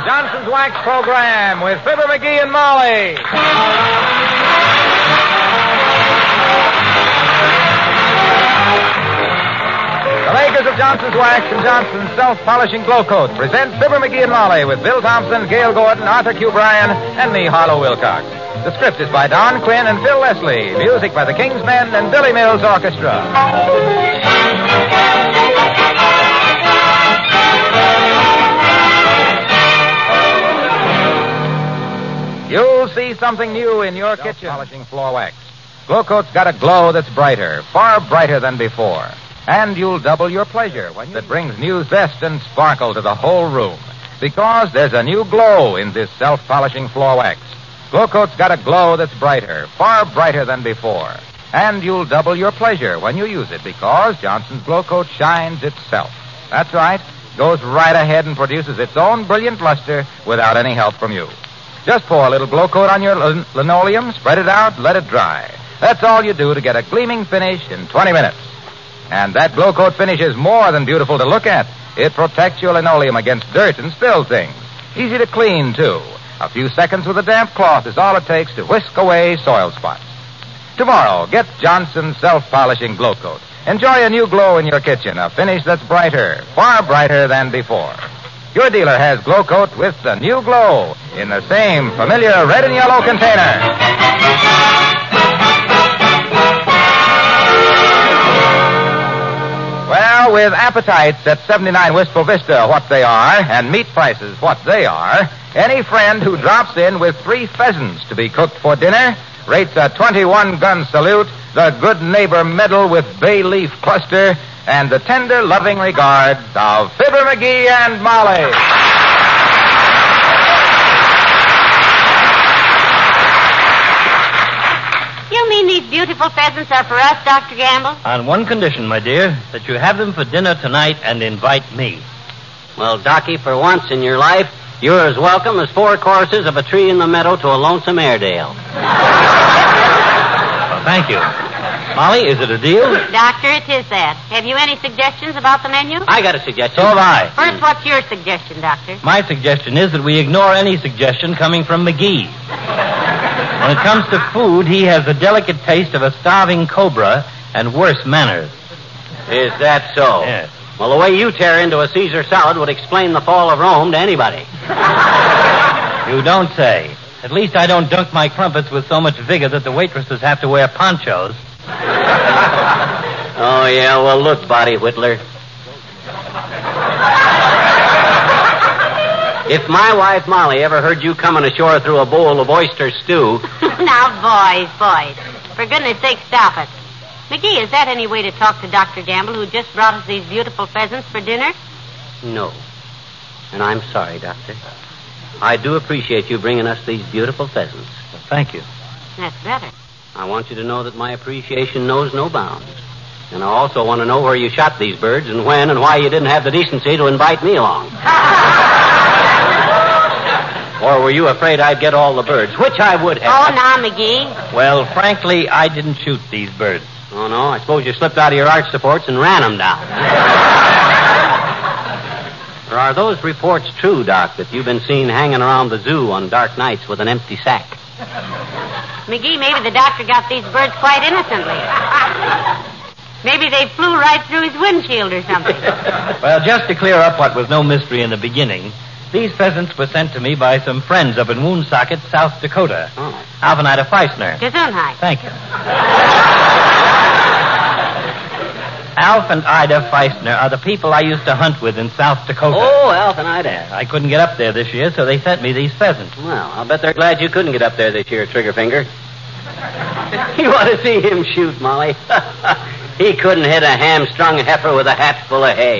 Johnson's Wax Program with Fibber McGee and Molly. The makers of Johnson's Wax and Johnson's Self-Polishing Glow Coat present Fibber McGee and Molly with Bill Thompson, Gail Gordon, Arthur Q. Bryan, and me, Harlow Wilcox. The script is by Don Quinn and Phil Leslie. Music by the King's Men and Billy Mills Orchestra. You'll see something new in your kitchen. Polishing floor wax. Glow Coat's got a glow that's brighter, far brighter than before. And you'll double your pleasure when that brings new zest and sparkle to the whole room. Because there's a new glow in this self-polishing floor wax. Glow Coat's got a glow that's brighter, far brighter than before. And you'll double your pleasure when you use it because Johnson's Glow Coat shines itself. That's right. Goes right ahead and produces its own brilliant luster without any help from you. Just pour a little Glow Coat on your linoleum, spread it out, let it dry. That's all you do to get a gleaming finish in 20 minutes. And that Glow Coat finish is more than beautiful to look at. It protects your linoleum against dirt and spilled things. Easy to clean, too. A few seconds with a damp cloth is all it takes to whisk away soil spots. Tomorrow, get Johnson's Self-Polishing Glow Coat. Enjoy a new glow in your kitchen, a finish that's brighter, far brighter than before. Your dealer has Glow Coat with the new glow in the same familiar red and yellow container. Well, with appetites at 79 Wistful Vista what they are, and meat prices what they are, any friend who drops in with 3 pheasants to be cooked for dinner rates a 21-gun salute, the good neighbor medal with bay leaf cluster, and the tender, loving regards of Fibber McGee and Molly. You mean these beautiful pheasants are for us, Dr. Gamble? On one condition, my dear, that you have them for dinner tonight and invite me. Well, Docky, for once in your life, you're as welcome as 4 courses of a tree in the meadow to a lonesome Airedale. Well, thank you. Molly, is it a deal? Doctor, it is that. Have you any suggestions about the menu? I got a suggestion. So have I. First, what's your suggestion, Doctor? My suggestion is that we ignore any suggestion coming from McGee. When it comes to food, he has the delicate taste of a starving cobra and worse manners. Is that so? Yes. Well, the way you tear into a Caesar salad would explain the fall of Rome to anybody. You don't say. At least I don't dunk my crumpets with so much vigor that the waitresses have to wear ponchos. Oh, yeah, well, look, Body Whittler. If my wife Molly ever heard you coming ashore through a bowl of oyster stew... Now, boys. For goodness sake, stop it. McGee, is that any way to talk to Dr. Gamble, who just brought us these beautiful pheasants for dinner? No. And I'm sorry, Doctor. I do appreciate you bringing us these beautiful pheasants. Well, thank you. That's better. I want you to know that my appreciation knows no bounds. And I also want to know where you shot these birds and when and why you didn't have the decency to invite me along. Or were you afraid I'd get all the birds, which I would have. Oh, now, McGee. Well, frankly, I didn't shoot these birds. Oh, no? I suppose you slipped out of your arch supports and ran them down. Or are those reports true, Doc, that you've been seen hanging around the zoo on dark nights with an empty sack? McGee, maybe the doctor got these birds quite innocently. Maybe they flew right through his windshield or something. Well, just to clear up what was no mystery in the beginning, these pheasants were sent to me by some friends up in Woonsocket, South Dakota. Oh. Alf and Ida Feisner. Gesundheit. Thank you. Alf and Ida Feisner are the people I used to hunt with in South Dakota. Oh, Alf and Ida. I couldn't get up there this year, so they sent me these pheasants. Well, I'll bet they're glad you couldn't get up there this year, Triggerfinger. You ought to see him shoot, Molly. He couldn't hit a hamstrung heifer with a hat full of hay.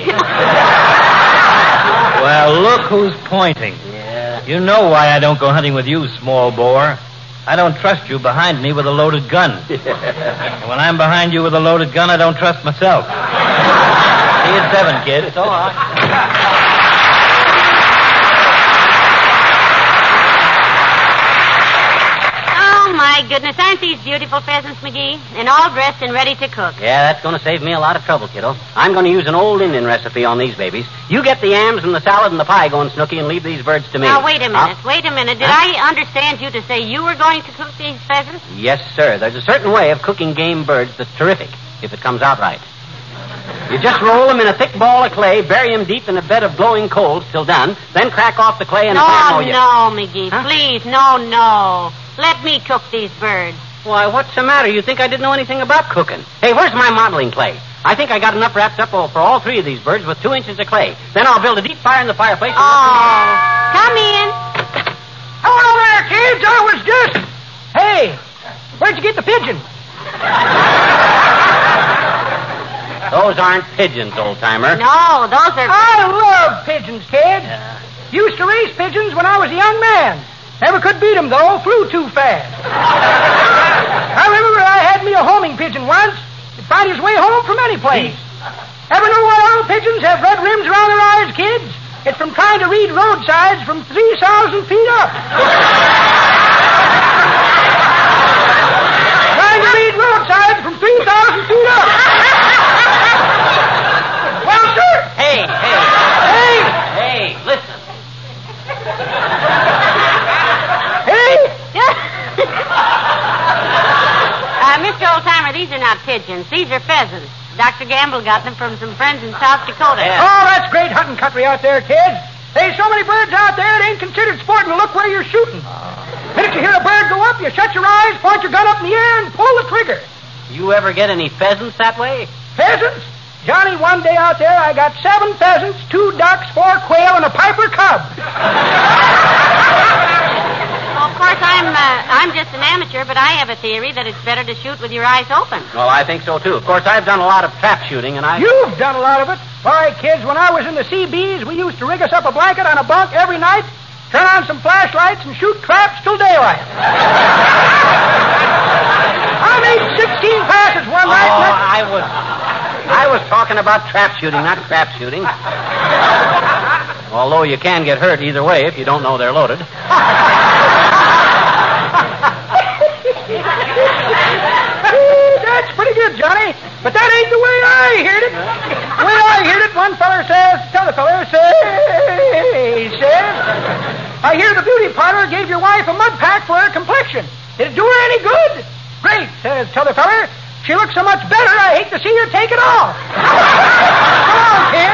Well, look who's pointing. Yeah. You know why I don't go hunting with you, small bore. I don't trust you behind me with a loaded gun. And when I'm behind you with a loaded gun, I don't trust myself. See you at 7, kid. It's all right. Oh, my goodness, aren't these beautiful pheasants, McGee? And all dressed and ready to cook. Yeah, that's going to save me a lot of trouble, kiddo. I'm going to use an old Indian recipe on these babies. You get the yams and the salad and the pie going, Snooky, and leave these birds to me. Now, wait a minute. Did I understand you to say you were going to cook these pheasants? Yes, sir. There's a certain way of cooking game birds that's terrific, if it comes out right. You just roll them in a thick ball of clay, bury them deep in a bed of glowing coals till done, then crack off the clay and No, pan. McGee, please, no. Let me cook these birds. Why, what's the matter? You think I didn't know anything about cooking? Hey, where's my modeling clay? I think I got enough wrapped up for all three of these birds with 2 inches of clay. Then I'll build a deep fire in the fireplace. Come in. Hello there, kids. I was just... Hey, where'd you get the pigeon? Those aren't pigeons, old-timer. No, those are... I love pigeons, kid. Used to race pigeons when I was a young man. Never could beat 'em, though. Flew too fast. I remember I had me a homing pigeon once. He'd find his way home from any place. Ever know why all pigeons have red rims around their eyes, kids? It's from trying to read roadsides from 3,000 feet up. Trying to read roadsides from 3,000 feet up. Well, sir. Hey, listen. Mr. Oldtimer, these are not pigeons. These are pheasants. Dr. Gamble got them from some friends in South Dakota. Yeah. Oh, that's great hunting country out there, kids. There's so many birds out there, it ain't considered sporting to look where you're shooting. The minute you hear a bird go up, you shut your eyes, point your gun up in the air, and pull the trigger. You ever get any pheasants that way? Pheasants? Johnny, one day out there, I got 7 pheasants, 2 ducks, 4 quail, and a piper cub. Well, of course, I'm just an amateur, but I have a theory that it's better to shoot with your eyes open. Well, I think so, too. Of course, I've done a lot of trap shooting, and You've done a lot of it. Why, kids, when I was in the CBs, we used to rig us up a blanket on a bunk every night, turn on some flashlights, and shoot traps till daylight. I made 16 passes one night. I was talking about trap shooting, not crap shooting. Although you can get hurt either way if you don't know they're loaded. That's pretty good, Johnny. But that ain't the way I heard it. The way I heard it, one feller says, t'other feller says, I hear the beauty parlor gave your wife a mud pack for her complexion. Did it do her any good? Great, says t'other feller. She looks so much better, I hate to see her take it off. Come on, kid.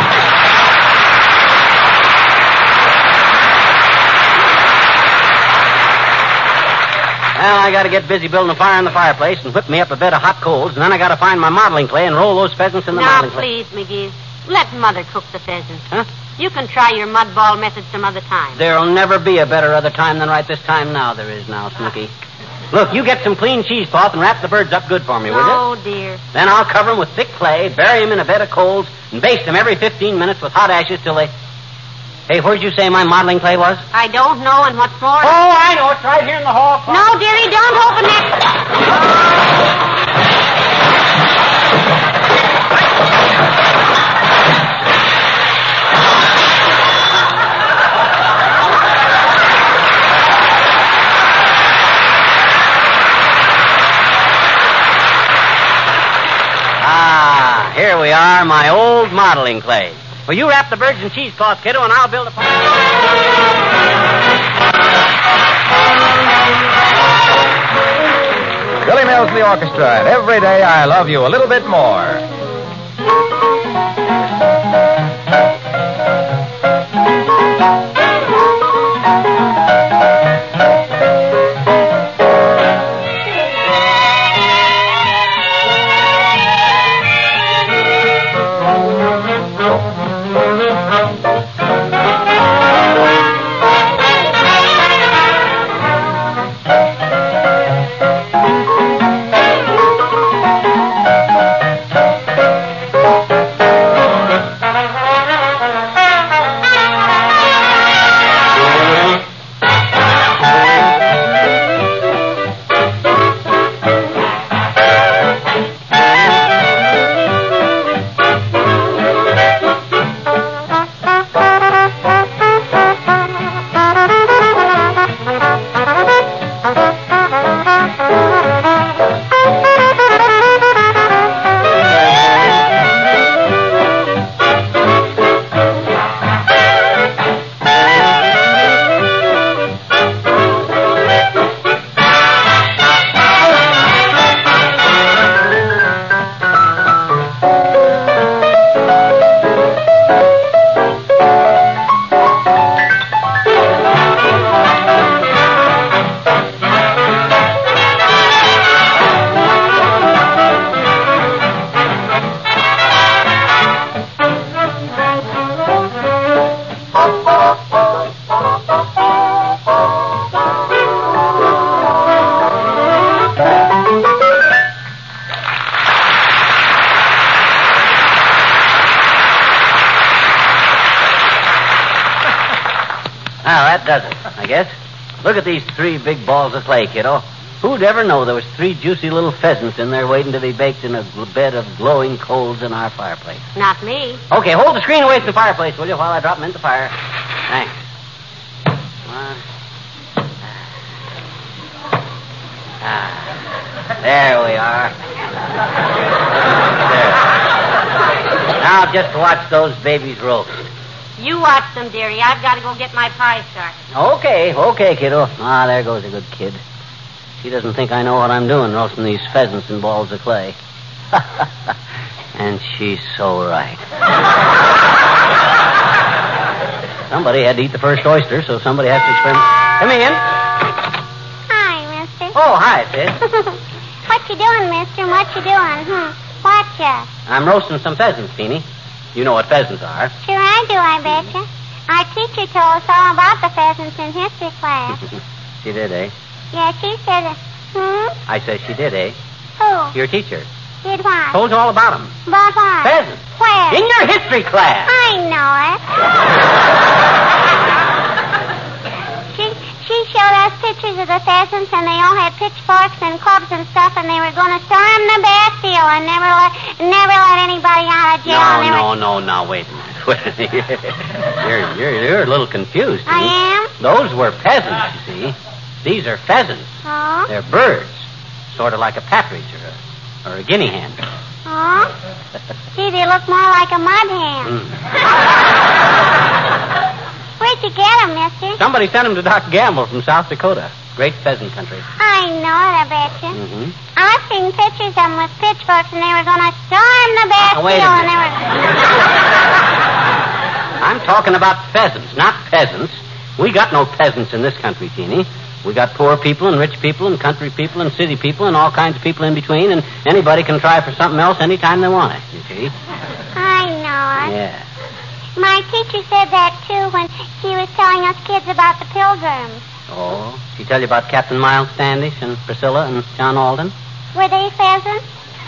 Well, I got to get busy building a fire in the fireplace and whip me up a bed of hot coals, and then I got to find my modeling clay and roll those pheasants in the Now, modeling clay. please, McGee, let Mother cook the pheasants. Huh? You can try your mud ball method some other time. There'll never be a better other time than right this time now. There is now, Snooky. Look, you get some clean cheesecloth and wrap the birds up good for me, will you? Oh, dear. Then I'll cover them with thick clay, bury them in a bed of coals, and baste them every 15 minutes with hot ashes till they... Hey, where'd you say my modeling clay was? I don't know, and what's more... Oh, I know. It's right here in the hall. No, dearie, don't open that... Here we are, my old modeling clay. Well, you wrap the birds in cheesecloth, kiddo, and I'll build a fire. Billy Mills and the orchestra, and every day I love you a little bit more. That does it, I guess. Look at these 3 big balls of clay, kiddo. Who'd ever know there was 3 juicy little pheasants in there waiting to be baked in a bed of glowing coals in our fireplace? Not me. Okay, hold the screen away from the fireplace, will you, while I drop them in the fire? Thanks. There we are. There. Now just watch those babies roast. You watch them, dearie. I've got to go get my pie started. Okay, kiddo. Ah, there goes a good kid. She doesn't think I know what I'm doing, roasting these pheasants in balls of clay. And she's so right. Somebody had to eat the first oyster, so somebody has to experiment. Come in. Hi, mister. Oh, hi, sis. What you doing, mister? What you doing? Watcha. I'm roasting some pheasants, Teeny. You know what pheasants are. Sure I do, I betcha. Our teacher told us all about the pheasants in history class. She did, eh? Yeah, she said, I said she did, eh? Who? Your teacher. Did what? Told you all about them. About what? Pheasants. Where? In your history class. I know it. She showed us pictures of the pheasants, and they all had pitchforks and clubs and stuff, and they were going to storm the Bastille and never let anybody out of jail. No, wait a minute. You're a little confused. I am? Those were peasants, you see. These are pheasants. Oh? They're birds, sort of like a partridge or a guinea hen. Oh? Gee, they look more like a mud hen. Where'd you get them, mister? Somebody sent them to Doc Gamble from South Dakota. Great pheasant country. I know it, I betcha. Mm-hmm. I've seen pictures of them with pitchforks, and they were going to storm the Bastille, wait a and they minute. were... I'm talking about pheasants, not peasants. We got no peasants in this country, Teeny. We got poor people and rich people and country people and city people and all kinds of people in between, and anybody can try for something else anytime they want it, you see. I know it. Yeah. My teacher said that, too, when she was telling us kids about the Pilgrims. Oh, she tell you about Captain Miles Standish and Priscilla and John Alden? Were they pheasants?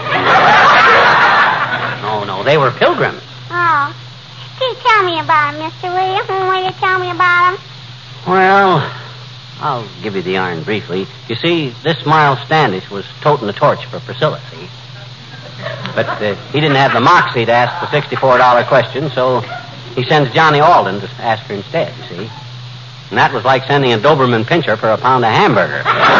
No, they were pilgrims. Oh. Gee, tell me about them, Mr. William. Will you tell me about them? Well, I'll give you the yarn briefly. You see, this Miles Standish was toting the torch for Priscilla, see? But he didn't have the moxie to ask the $64 question, so he sends Johnny Alden to ask her instead, you see? And that was like sending a Doberman Pinscher for a pound of hamburger.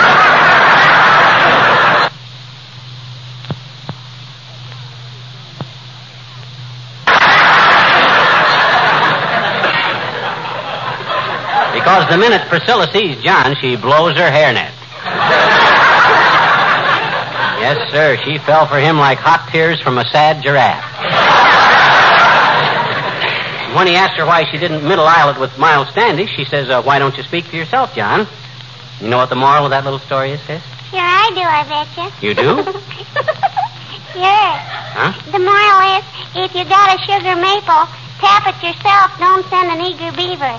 Because the minute Priscilla sees John, she blows her hairnet. Yes, sir, she fell for him like hot tears from a sad giraffe. When he asked her why she didn't middle aisle it with Miles Standish, she says, why don't you speak for yourself, John? You know what the moral of that little story is, sis? Sure I do, I betcha. You do? Sure. Huh? The moral is, if you got a sugar maple, tap it yourself. Don't send an eager beaver.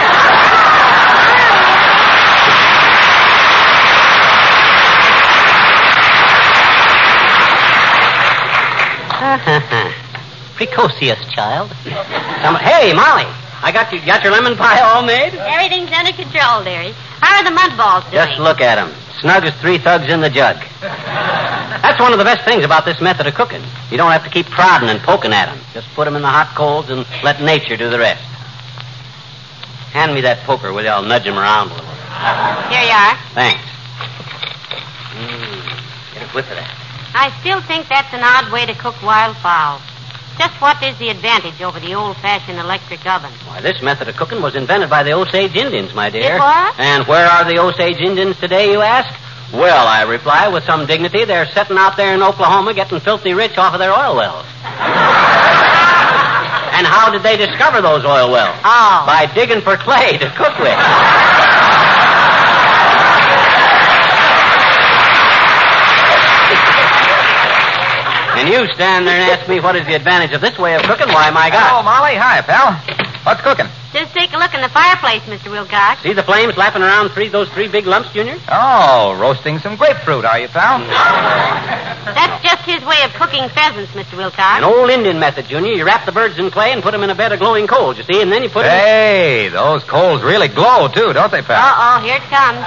Precocious child. Hey, Molly, I got your lemon pie all made? Everything's under control, dearie. How are the mud balls doing? Just look at them. Snug as 3 thugs in the jug. That's one of the best things about this method of cooking. You don't have to keep prodding and poking at them. Just put them in the hot coals and let nature do the rest. Hand me that poker, will you? I'll nudge him around a little. Here you are. Thanks. Get a whiff of that. I still think that's an odd way to cook wild fowl. Just what is the advantage over the old-fashioned electric oven? Why, this method of cooking was invented by the Osage Indians, my dear. It was? And where are the Osage Indians today, you ask? Well, I reply with some dignity, they're sitting out there in Oklahoma getting filthy rich off of their oil wells. And how did they discover those oil wells? Oh. By digging for clay to cook with. And you stand there and ask me what is the advantage of this way of cooking? Why, my God. Hello, Molly. Hi, pal. What's cooking? Just take a look in the fireplace, Mr. Wilcox. See the flames lapping around those three big lumps, Junior? Oh, roasting some grapefruit, are you, pal? That's just his way of cooking pheasants, Mr. Wilcox. An old Indian method, Junior. You wrap the birds in clay and put them in a bed of glowing coals, you see, and then you put them... Hey, those coals really glow, too, don't they, pal? Uh-oh, here it comes.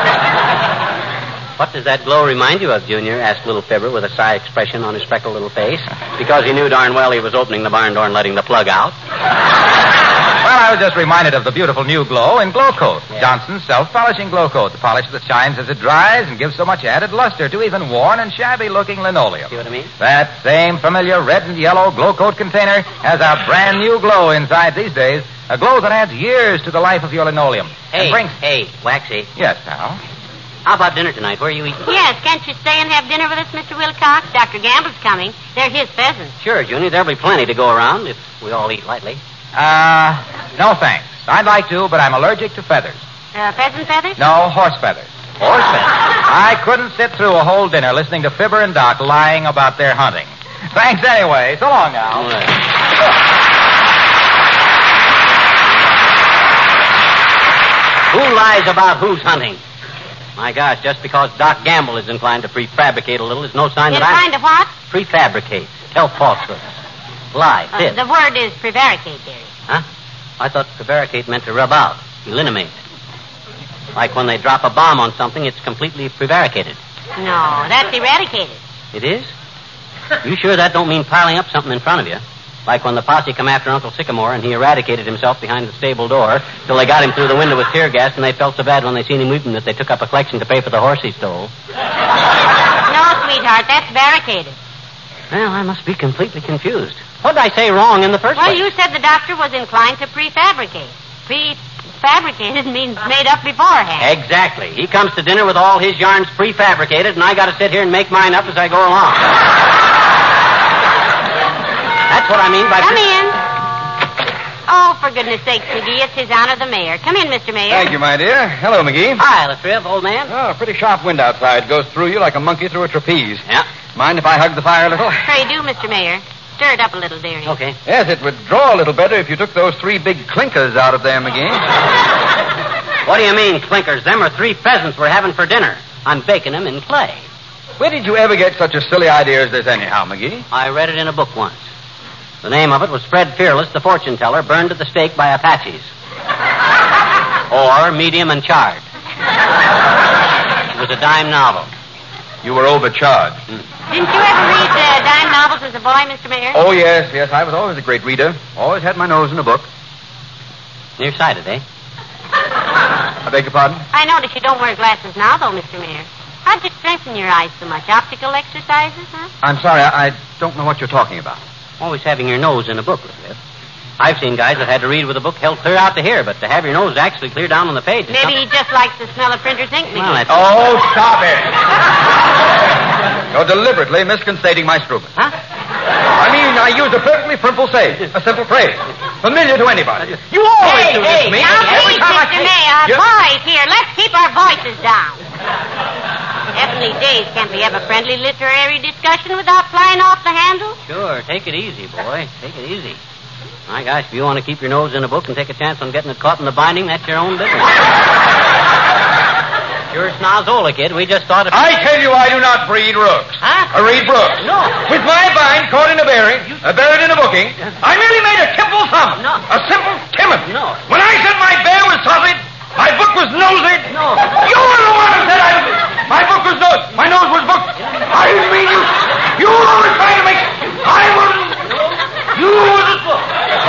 What does that glow remind you of, Junior? Asked little Fibber with a sly expression on his freckled little face, because he knew darn well he was opening the barn door and letting the plug out. Well, I was just reminded of the beautiful new glow in Glow Coat. Yeah. Johnson's self-polishing Glow Coat, the polish that shines as it dries and gives so much added luster to even worn and shabby-looking linoleum. See what I mean? That same familiar red and yellow Glow Coat container has a brand new glow inside these days, a glow that adds years to the life of your linoleum. Hey, and Waxy. Yes, pal. How about dinner tonight? Where are you eating? Yes, can't you stay and have dinner with us, Mr. Wilcox? Dr. Gamble's coming. They're his pheasants. Sure, Junior. There'll be plenty to go around if we all eat lightly. No thanks. I'd like to, but I'm allergic to feathers. Pheasant feathers? No, horse feathers. Horse feathers? I couldn't sit through a whole dinner listening to Fibber and Doc lying about their hunting. Thanks anyway. So long now. All right. Who lies about who's hunting? My gosh, just because Doc Gamble is inclined to prefabricate a little is no sign that Inclined to what? Prefabricate. Tell falsehoods. Lie. Fib. The word is prevaricate, dearie. Huh? I thought prevaricate meant to rub out, eliminate. Like when they drop a bomb on something, it's completely prevaricated. No, that's eradicated. It is? You sure that don't mean piling up something in front of you? Like when the posse come after Uncle Sycamore and he eradicated himself behind the stable door till they got him through the window with tear gas and they felt so bad when they seen him weeping that they took up a collection to pay for the horse he stole. No, sweetheart, that's barricaded. Well, I must be completely confused. What did I say wrong in the first Well, place? you said the doctor was inclined to prefabricate. Prefabricated means made up beforehand. Exactly. He comes to dinner with all his yarns prefabricated, and I got to sit here and make mine up as I go along. That's what I mean by... Come in. Oh, for goodness sakes, McGee, it's his honor the mayor. Come in, Mr. Mayor. Thank you, my dear. Hello, McGee. Hi, Latriv, old man. Oh, a pretty sharp wind outside. Goes through you like a monkey through a trapeze. Yeah. Mind if I hug the fire a little? Pray do, Mr. Mayor. Stir it up a little, dearie. Okay. Yes, it would draw a little better if you took those three big clinkers out of there, McGee. What do you mean, clinkers? Them are three pheasants we're having for dinner. I'm baking them in clay. Where did you ever get such a silly idea as this anyhow, McGee? I read it in a book once. The name of it was Fred Fearless, the fortune teller, burned at the stake by Apaches. Or medium and charred. It was a dime novel. You were overcharged. Didn't you ever read dime novels as a boy, Mr. Mayor? Oh, yes. I was always a great reader. Always had my nose in a book. Nearsighted, eh? I beg your pardon? I notice you don't wear glasses now, though, Mr. Mayor. How'd you strengthen your eyes so much? Optical exercises, huh? I'm sorry, I don't know what you're talking about. Always having your nose in a book, Latriv. I've seen guys that had to read with a book held clear out to here, but to have your nose actually clear down on the page is Maybe he just likes the smell of printer's ink, McGee. Well, that's... Oh, stop it. You're deliberately misconstating my Struben. Huh? I mean, I used a perfectly simple phrase. Familiar to anybody. You always do this to me. Now, Every please, time I Mr. see- Mayor, Yes? boys here, let's keep our voices down. Heavenly days, can't we have a friendly literary discussion without flying off the handle? Sure, take it easy, boy. Take it easy. My gosh, if you want to keep your nose in a book and take a chance on getting it caught in the binding, that's your own business. You're Snozzola, kid. We just thought of... I tell you I do not breed rooks. Huh? I read brooks. No. With my vine caught in a berry, buried in a booking, I merely made a simple thumb. No. A simple timid. No. When I said my bear was solid, my book was nosed. No. You were the one who said my book was nosed. My nose was booked. I didn't mean you. You were always trying to make... I wasn't. You were the book.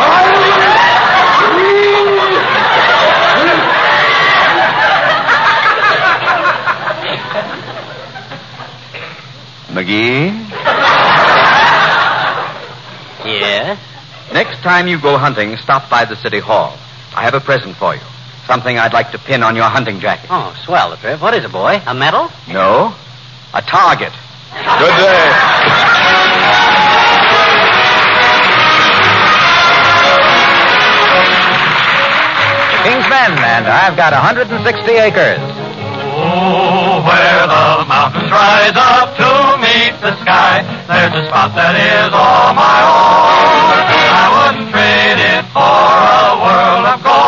McGee? Yes? Next time you go hunting, stop by the city hall. I have a present for you. Something I'd like to pin on your hunting jacket. Oh, swell, Latriv. What is it, boy? A medal? No, a target. Good day. King's Men, and I've got 160 acres. Oh, where the mountains rise up to meet the sky, there's a spot that is all my own. I wouldn't trade it for a world of gold.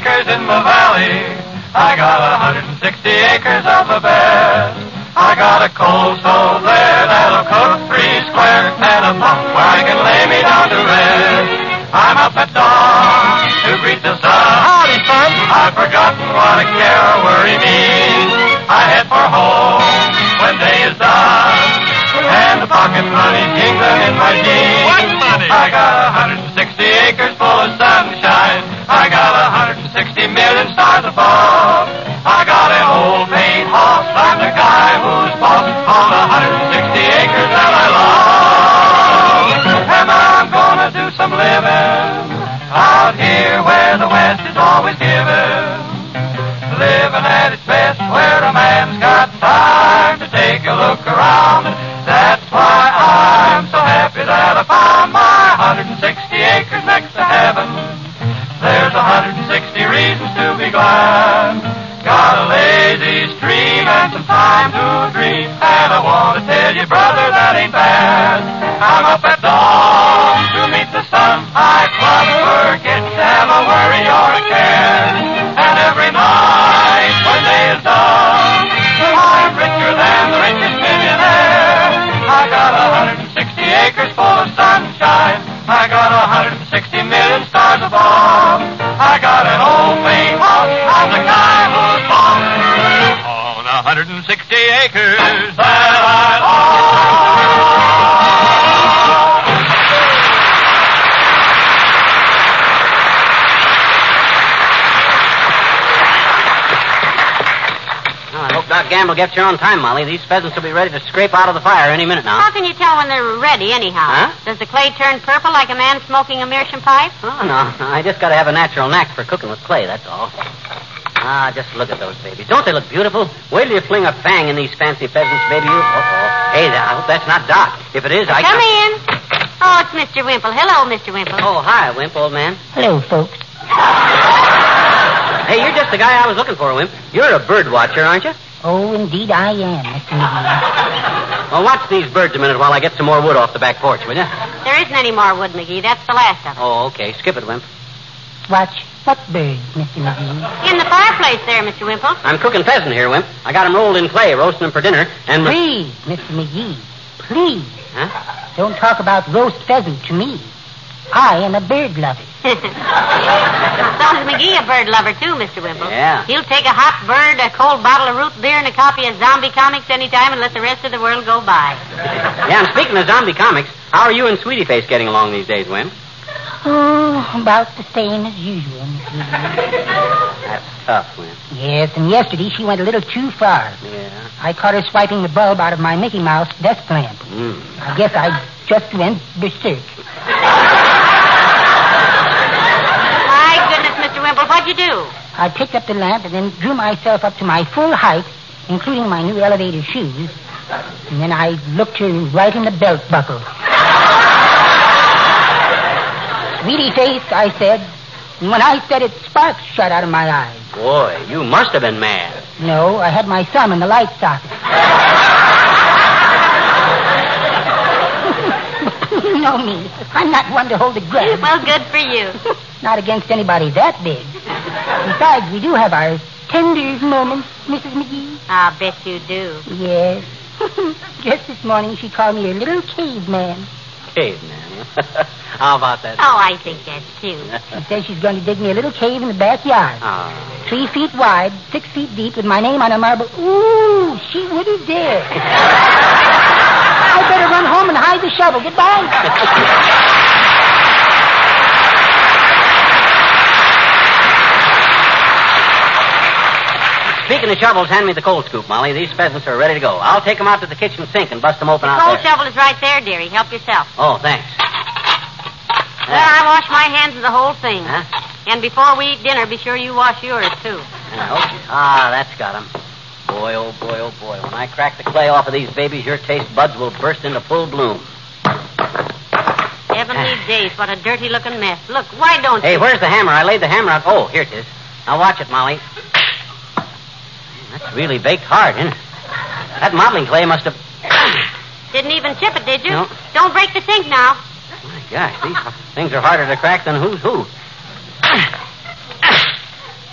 acres in the valley. I got 160 acres of the best. I got a coal stove there that'll cook 3 square, and a bunk where I can lay me down to rest. I'm up at dawn to greet the sun. Howdy, son. I've forgotten what a care or worry means. I head for home when day is done, and the pocket money jingling in my jeans. What money? I got 160 acres full of sunshine. I got 160 million stars above. I got an old paint horse. I'm the guy who's boss on 160 acres that I love. And I'm gonna do some living out here where the West is always given. Living at its best where a man's got time to take a look around. That's why I'm so happy that I found my 160 acres next to heaven. There's 160 reasons to be glad. Got a lazy stream and some time to dream. And I want to tell you, brother, that ain't bad. I'm up at dawn to meet the sun. I club forget to have a worry or a care. And every night when day is done, I'm richer than the richest millionaire. I got 160 acres full of sunshine. I got 160 million stars above. I got an old paint house. I'm the guy who's boss on 160 acres that I love. I hope Doc Gamble gets here on time, Molly. These pheasants will be ready to scrape out of the fire any minute now. How can you tell when they're ready, anyhow? Huh? Does the clay turn purple like a man smoking a meerschaum pipe? Oh, no. I just got to have a natural knack for cooking with clay, that's all. Ah, just look at those babies. Don't they look beautiful? Wait till you fling a fang in these fancy pheasants, baby. Uh-oh. Hey, I hope that's not Doc. If it is, Come in. Oh, it's Mr. Wimple. Hello, Mr. Wimple. Oh, hi, Wimp, old man. Hello, folks. Hey, you're just the guy I was looking for, Wimp. You're a bird watcher, aren't you? Oh, indeed I am, Mr. McGee. Well, watch these birds a minute while I get some more wood off the back porch, will you? There isn't any more wood, McGee. That's the last of it. Oh, okay. Skip it, Wimp. Watch what birds, Mr. McGee? In the fireplace there, Mr. Wimple. I'm cooking pheasant here, Wimp. I got 'em rolled in clay, roasting them for dinner, and... Please, Mr. McGee, please. Huh? Don't talk about roast pheasant to me. I am a bird lover. So is McGee a bird lover, too, Mr. Wimple. Yeah. He'll take a hot bird, a cold bottle of root beer, and a copy of zombie comics anytime and let the rest of the world go by. Yeah, and speaking of zombie comics, how are you and Sweetie Face getting along these days, Wimp? Oh, about the same as usual, Mr. McGee. That's tough, Wimp. Yes, and yesterday she went a little too far. Yeah. I caught her swiping the bulb out of my Mickey Mouse desk lamp. I guess I just went berserk. My goodness, Mr. Wimple, what'd you do? I picked up the lamp and then drew myself up to my full height, including my new elevator shoes. And then I looked her right in the belt buckle. Sweetie Face, I said. And when I said it, sparks shot out of my eyes. Boy, you must have been mad. No, I had my thumb in the light socket. You know me. I'm not one to hold a grudge. Well, good for you. Not against anybody that big. Besides, we do have our tender moments, Mrs. McGee. I'll bet you do. Yes. Just this morning, she called me a little caveman. Caveman. How about that? Oh, I think that's cute. She says she's going to dig me a little cave in the backyard. 3 feet wide, 6 feet deep, with my name on a marble. Ooh, she wouldn't dare. I better run home and hide the shovel. Goodbye. Speaking of shovels, hand me the coal scoop, Molly. These pheasants are ready to go. I'll take them out to the kitchen sink and bust them open out Coal there. shovel is right there, dearie. Help yourself. Oh, thanks. Well, I wash my hands of the whole thing. Huh? And before we eat dinner, be sure you wash yours, too. That's got 'em. Boy, oh boy, oh boy. When I crack the clay off of these babies, your taste buds will burst into full bloom. Heavenly days, what a dirty-looking mess. Look, why don't you... Hey, where's the hammer? I laid the hammer out. Oh, here it is. Now watch it, Molly. That's really baked hard, isn't it? That modeling clay must have... Didn't even chip it, did you? No. Don't break the sink now. My gosh, these things are harder to crack than who's who.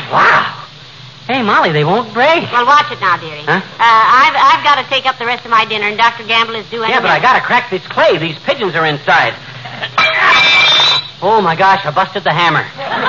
Wow. Hey, Molly, they won't break. Well, watch it now, dearie. Huh? I've got to take up the rest of my dinner, and Dr. Gamble is due any Yeah, but I minute. gotta crack this clay. These pigeons are inside. Oh, my gosh, I busted the hammer.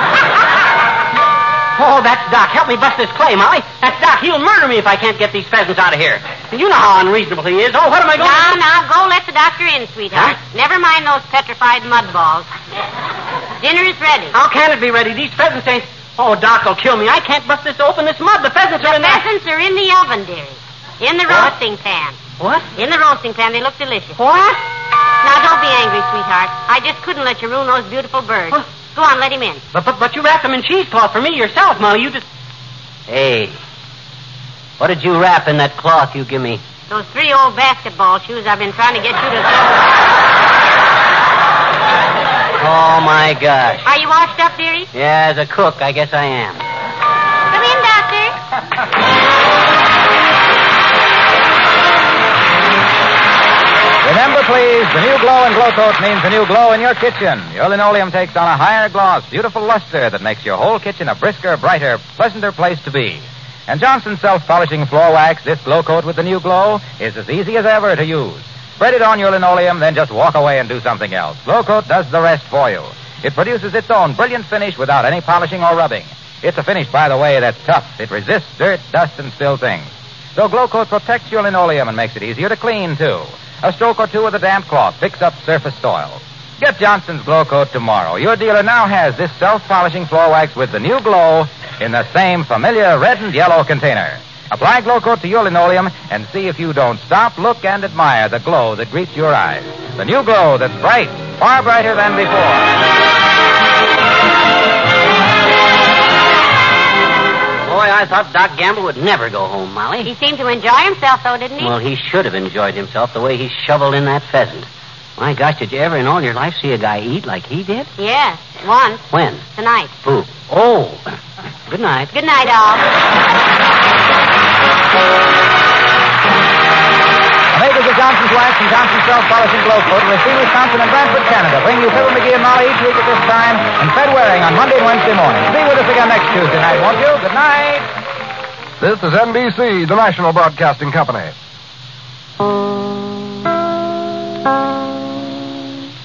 Oh, that's Doc. Help me bust this clay, Molly. That's Doc. He'll murder me if I can't get these pheasants out of here. You know how unreasonable he is. Oh, what am I going to do? Now, go let the doctor in, sweetheart. Huh? Never mind those petrified mud balls. Dinner is ready. How can it be ready? These pheasants ain't... Oh, Doc will kill me. I can't bust this open, this mud. The pheasants are in there. Pheasants are in the oven, dearie. In the What? roasting pan. What? In the roasting pan. They look delicious. What? Now, don't be angry, sweetheart. I just couldn't let you ruin those beautiful birds. What? Go on, let him in. But you wrapped them in cheesecloth for me yourself, Molly. You just... Hey, what did you wrap in that cloth you give me? Those 3 old basketball shoes I've been trying to get you to... Oh, my gosh. Are you washed up, dearie? Yeah, as a cook, I guess I am. Come in, Doctor. Remember, please, the new Glow and Glow Coat means a new glow in your kitchen. Your linoleum takes on a higher gloss, beautiful luster that makes your whole kitchen a brisker, brighter, pleasanter place to be. And Johnson's self-polishing floor wax, this Glow Coat with the new glow, is as easy as ever to use. Spread it on your linoleum, then just walk away and do something else. Glow Coat does the rest for you. It produces its own brilliant finish without any polishing or rubbing. It's a finish, by the way, that's tough. It resists dirt, dust, and spill things. So Glow Coat protects your linoleum and makes it easier to clean, too. A stroke or two with a damp cloth picks up surface soil. Get Johnson's Glow Coat tomorrow. Your dealer now has this self-polishing floor wax with the new glow in the same familiar red and yellow container. Apply Glow Coat to your linoleum and see if you don't stop, look, and admire the glow that greets your eyes. The new glow that's bright, far brighter than before. Boy, I thought Doc Gamble would never go home, Molly. He seemed to enjoy himself, though, didn't he? Well, he should have enjoyed himself the way he shoveled in that pheasant. My gosh, did you ever in all your life see a guy eat like he did? Yes, once. When? Tonight. Who? Oh. Good night. Good night, all. The makers of Johnson's Wax and Johnson's Self-Polishing Glow Coat in Racine, Wisconsin, and Brantford, Canada bring you Fibber McGee and Molly each week at this time, and Fred Waring on Monday and Wednesday morning. Be with us again next Tuesday night, won't you? Good night. This is NBC, the national broadcasting company.